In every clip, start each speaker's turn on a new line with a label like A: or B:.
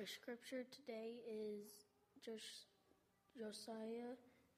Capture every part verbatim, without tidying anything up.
A: Our scripture today is Jos- Josiah,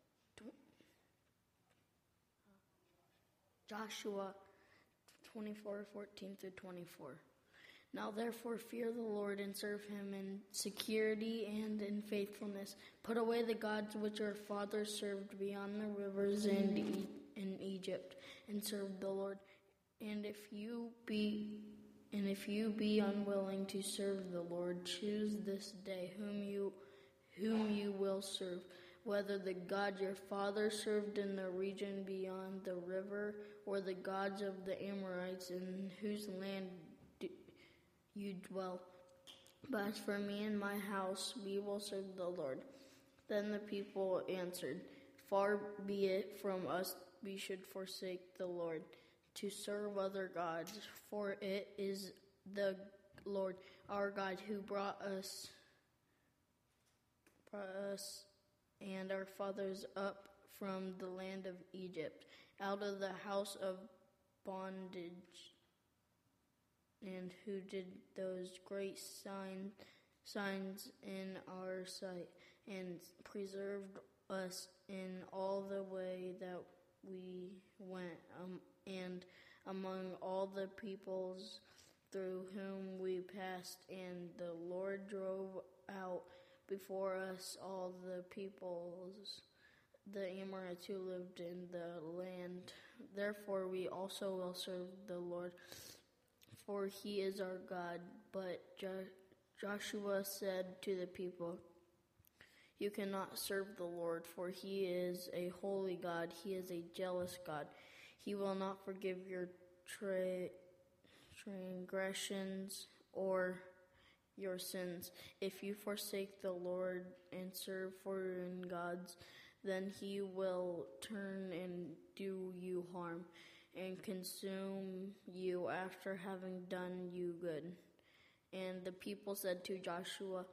A: Joshua twenty-four, fourteen through twenty-four. Now therefore fear the Lord and serve him in security and in faithfulness. Put away the gods which our fathers served beyond the rivers and e- in Egypt, and serve the Lord. And if you be and if you be unwilling to serve the Lord, choose this day whom you whom you will serve, whether the God your father served in the region beyond the river, or the gods of the Amorites in whose land you dwell. But as for me and my house, we will serve the Lord. Then the people answered, Far be it from us, we should forsake the Lord, to serve other gods, for it is the Lord our God who brought us, brought us and our fathers up from the land of Egypt, out of the house of bondage, and who did those great sign, signs in our sight, and preserved us in all the way that we went, um, and among all the peoples through whom we passed, and the Lord drove out before us all the peoples, the Amorites who lived in the land. Therefore we also will serve the Lord, for he is our God. But Jo- Joshua said to the people, You cannot serve the Lord, for he is a holy God. He is a jealous God. He will not forgive your tra- transgressions or your sins. If you forsake the Lord and serve foreign gods, then he will turn and do you harm, and consume you after having done you good. And the people said to Joshua,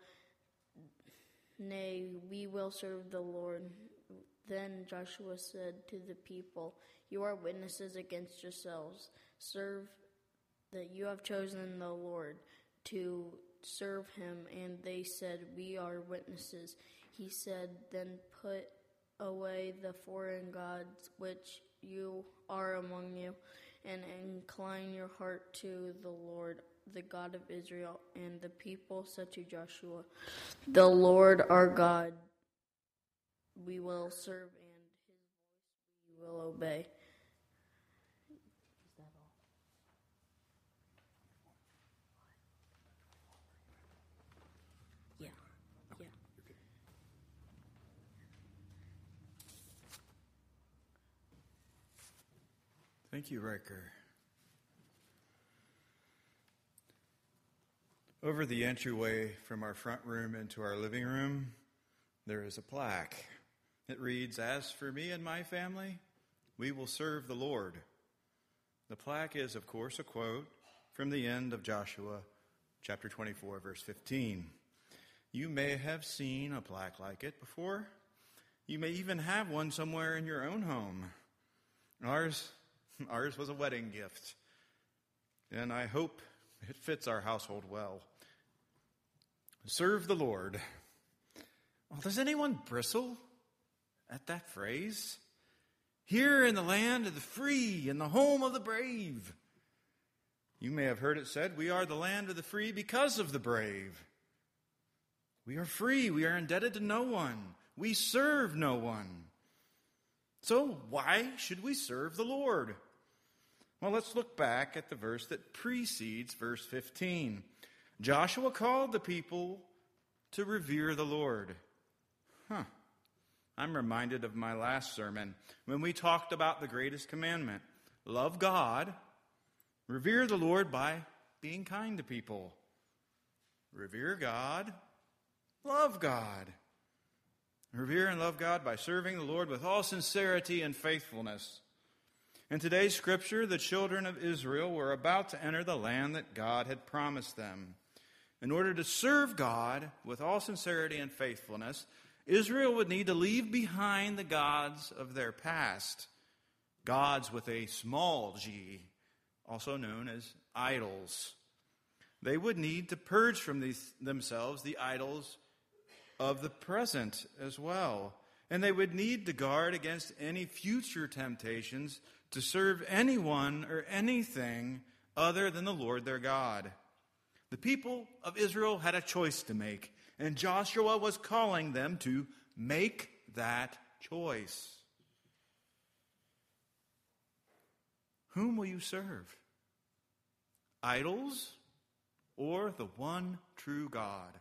A: Nay, we will serve the Lord. Then Joshua said to the people, You are witnesses against yourselves. Serve that you have chosen the Lord to serve him. And they said, We are witnesses. He said, Then put away the foreign gods which you are among you, and incline your heart to the Lord, the God of Israel. And the people said to Joshua, The Lord our God we will serve, and his voice we will obey. Is that all? Yeah, yeah.
B: Thank you, Riker. Over the entryway from our front room into our living room, there is a plaque. It reads, As for me and my family, we will serve the Lord. The plaque is, of course, a quote from the end of Joshua chapter twenty-four, verse fifteen. You may have seen a plaque like it before. You may even have one somewhere in your own home. Ours Ours was a wedding gift, and I hope it fits our household well. Serve the Lord. Well, does anyone bristle at that phrase? Here in the land of the free and the home of the brave. You may have heard it said, we are the land of the free because of the brave. We are free. We are indebted to no one. We serve no one. So why should we serve the Lord? Well, let's look back at the verse that precedes verse fifteen. Joshua called the people to revere the Lord. Huh. I'm reminded of my last sermon when we talked about the greatest commandment. Love God, revere the Lord by being kind to people. Revere God, love God. Revere and love God by serving the Lord with all sincerity and faithfulness. In today's scripture, the children of Israel were about to enter the land that God had promised them. In order to serve God with all sincerity and faithfulness, Israel would need to leave behind the gods of their past, gods with a small g, also known as idols. they would need to purge from these, themselves the idols of the present as well. And they would need to guard against any future temptations to serve anyone or anything other than the Lord their God. The people of Israel had a choice to make, and Joshua was calling them to make that choice. Whom will you serve? Idols or the one true God?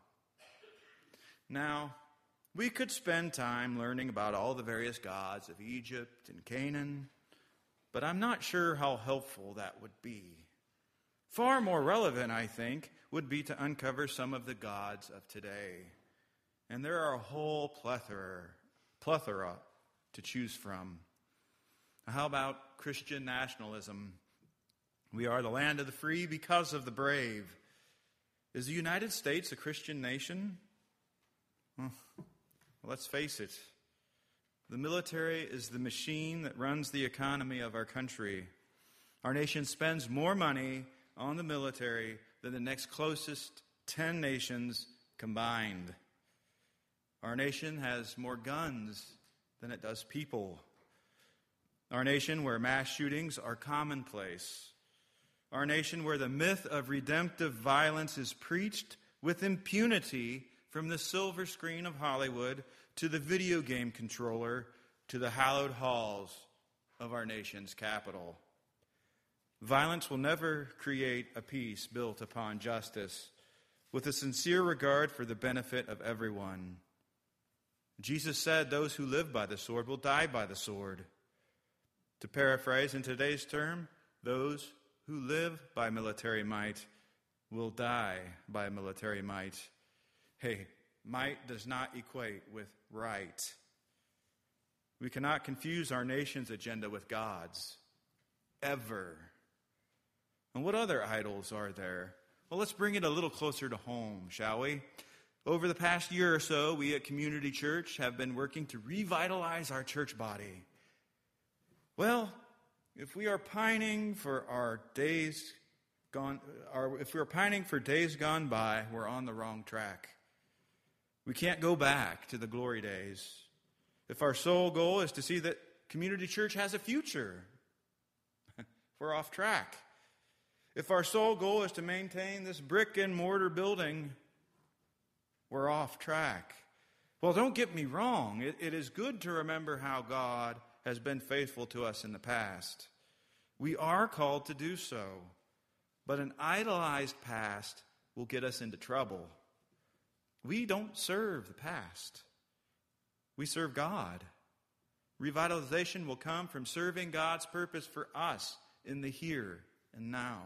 B: Now, we could spend time learning about all the various gods of Egypt and Canaan, but I'm not sure how helpful that would be. Far more relevant, I think, would be to uncover some of the gods of today. And there are a whole plethora, plethora to choose from. How about Christian nationalism? We are the land of the free because of the brave. Is the United States a Christian nation? Well, let's face it. The military is the machine that runs the economy of our country. Our nation spends more money on the military than the next closest ten nations combined. Our nation has more guns than it does people. Our nation where mass shootings are commonplace. Our nation where the myth of redemptive violence is preached with impunity from the silver screen of Hollywood to the video game controller to the hallowed halls of our nation's capital. Violence will never create a peace built upon justice with a sincere regard for the benefit of everyone. Jesus said those who live by the sword will die by the sword. To paraphrase in today's term, those who live by military might will die by military might. Hey, might does not equate with right. We cannot confuse our nation's agenda with God's, ever. And what other idols are there? Well, let's bring it a little closer to home, shall we? Over the past year or so, we at Community Church have been working to revitalize our church body. Well, if we are pining for our days gone, or if we are pining for days gone by, we're on the wrong track. We can't go back to the glory days. If our sole goal is to see that Community Church has a future, we're off track. If our sole goal is to maintain this brick and mortar building, we're off track. Well, don't get me wrong. It, it is good to remember how God has been faithful to us in the past. We are called to do so. But an idolized past will get us into trouble. We don't serve the past. We serve God. Revitalization will come from serving God's purpose for us in the here and now.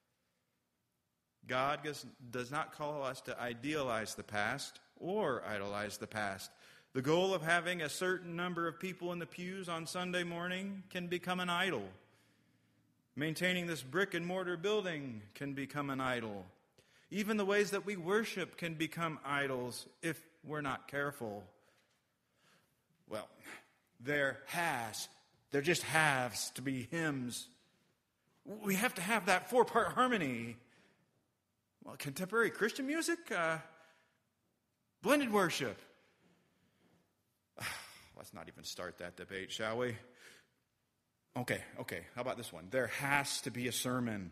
B: God does not call us to idealize the past or idolize the past. The goal of having a certain number of people in the pews on Sunday morning can become an idol. Maintaining this brick and mortar building can become an idol. Even the ways that we worship can become idols if we're not careful. Well, there has, there just has to be hymns. We have to have that four-part harmony. Well, contemporary Christian music, uh, blended worship. Let's not even start that debate, shall we? Okay, okay, how about this one? There has to be a sermon.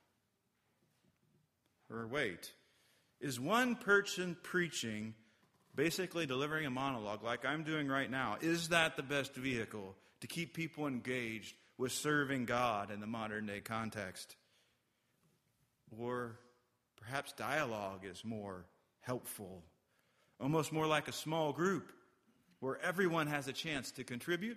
B: Or wait, is one person preaching basically delivering a monologue like I'm doing right now? Is that the best vehicle to keep people engaged with serving God in the modern day context? Or perhaps dialogue is more helpful, almost more like a small group where everyone has a chance to contribute.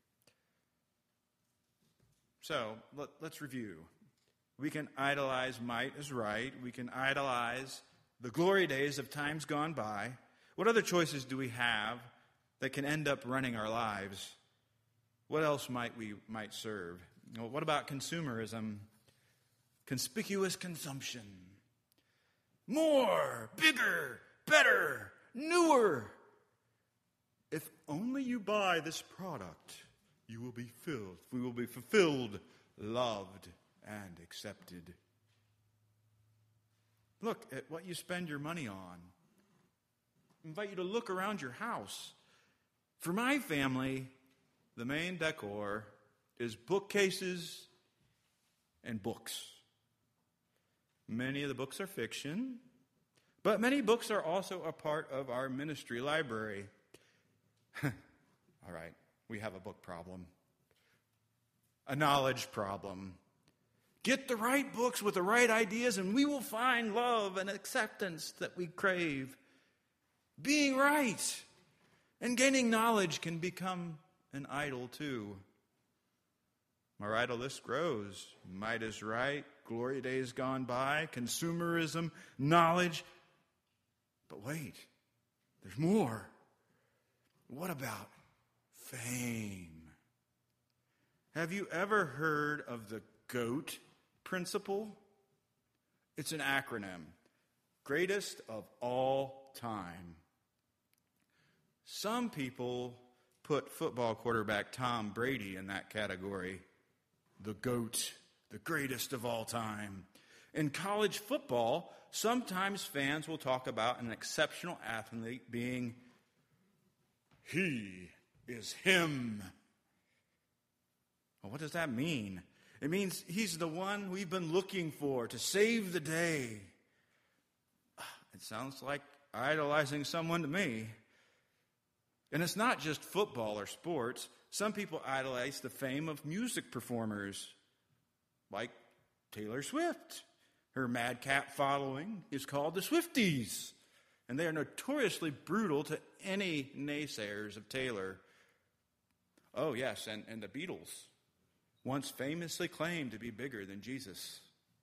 B: So let, let's review. We can idolize might is right. We can idolize the glory days of times gone by. What other choices do we have that can end up running our lives? What else might we might serve? Well, what about consumerism? Conspicuous consumption. More, bigger, better, newer. If only you buy this product, you will be filled. We will be fulfilled, loved, and accepted. Look at what you spend your money on. I invite you to look around your house. For my family, the main decor is bookcases and books. Many of the books are fiction, but many books are also a part of our ministry library. All right, we have a book problem, a knowledge problem. Get the right books with the right ideas, and we will find love and acceptance that we crave. Being right and gaining knowledge can become an idol too. Our idol list grows. Might is right, glory days gone by, consumerism, knowledge. But wait, there's more. What about fame? Have you ever heard of the GOAT principle? It's an acronym. Greatest of all time. Some people put football quarterback Tom Brady in that category. The GOAT, the greatest of all time. In college football, sometimes fans will talk about an exceptional athlete being, he is him. Well, what does that mean? It means he's the one we've been looking for to save the day. It sounds like idolizing someone to me. And it's not just football or sports. Some people idolize the fame of music performers, like Taylor Swift. Her madcap following is called the Swifties, and they are notoriously brutal to any naysayers of Taylor. Oh, yes, and, and the Beatles once famously claimed to be bigger than Jesus.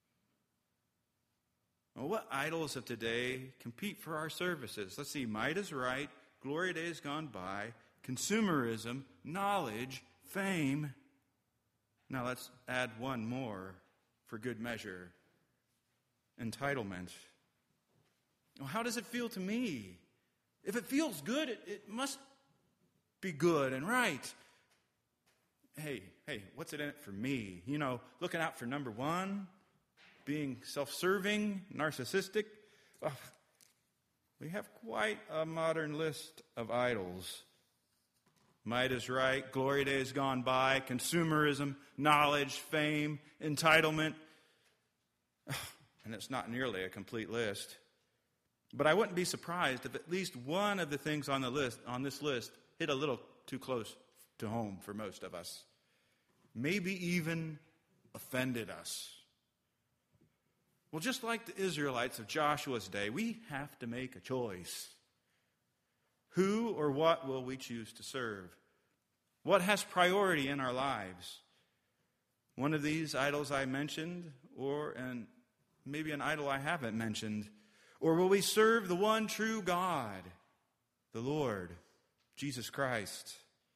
B: Well, what idols of today compete for our services? Let's see, might is right, glory days gone by, consumerism, knowledge, fame. Now let's add one more for good measure. Entitlement. Well, how does it feel to me? If it feels good, it, it must be good and right. Hey, hey, what's it in it for me? You know, looking out for number one, being self-serving, narcissistic. Oh, we have quite a modern list of idols. Might is right, glory days gone by, consumerism, knowledge, fame, entitlement. And it's not nearly a complete list. But I wouldn't be surprised if at least one of the things on the list, on this list, hit a little too close to home for most of us. Maybe even offended us. Well, just like the Israelites of Joshua's day, we have to make a choice. Who or what will we choose to serve? What has priority in our lives? One of these idols I mentioned, or an, maybe an idol I haven't mentioned. Or will we serve the one true God, the Lord, Jesus Christ?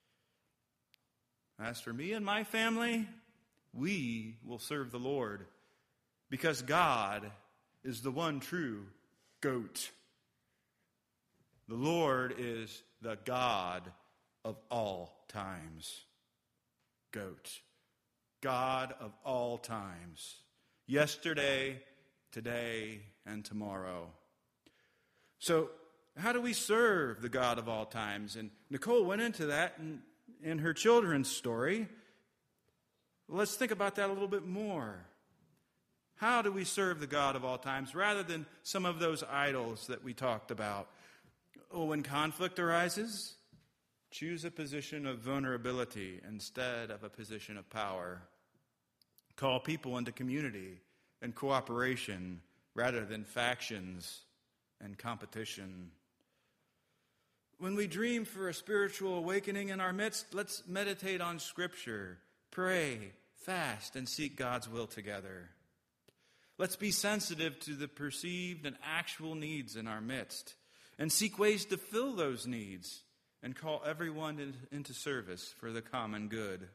B: As for me and my family, we will serve the Lord, because God is the one true GOAT. The Lord is the God of all times. GOAT. God of all times. Yesterday, today, and tomorrow. So, how do we serve the God of all times? And Nicole went into that in, in her children's story. Let's think about that a little bit more. How do we serve the God of all times rather than some of those idols that we talked about? Oh, when conflict arises, choose a position of vulnerability instead of a position of power. Call people into community and cooperation rather than factions and competition. When we dream for a spiritual awakening in our midst, let's meditate on Scripture, pray, fast, and seek God's will together. Let's be sensitive to the perceived and actual needs in our midst and seek ways to fill those needs and call everyone in, into service for the common good.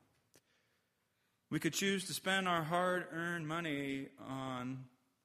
B: We could choose to spend our hard-earned money on,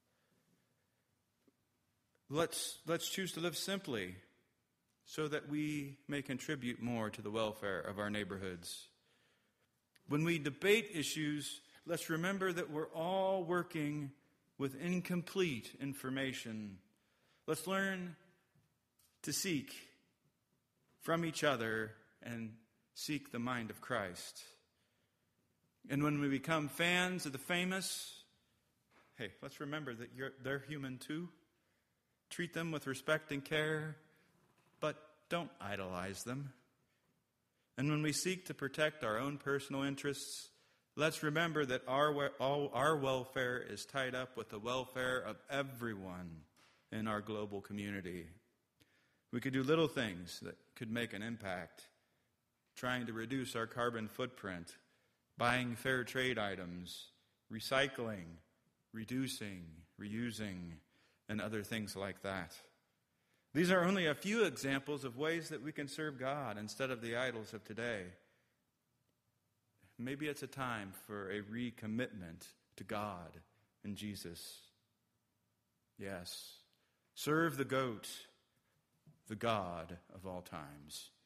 B: let's, let's choose to live simply so that we may contribute more to the welfare of our neighborhoods. When we debate issues, let's remember that we're all working with incomplete information. Let's learn to seek from each other and seek the mind of Christ. And when we become fans of the famous, hey, let's remember that you're, they're human too. Treat them with respect and care, but don't idolize them. And when we seek to protect our own personal interests, let's remember that our, all, our welfare is tied up with the welfare of everyone in our global community. We could do little things that could make an impact, trying to reduce our carbon footprint, buying fair trade items, recycling, reducing, reusing, and other things like that. These are only a few examples of ways that we can serve God instead of the idols of today. Maybe it's a time for a recommitment to God and Jesus. Yes, serve the goat, the God of all times.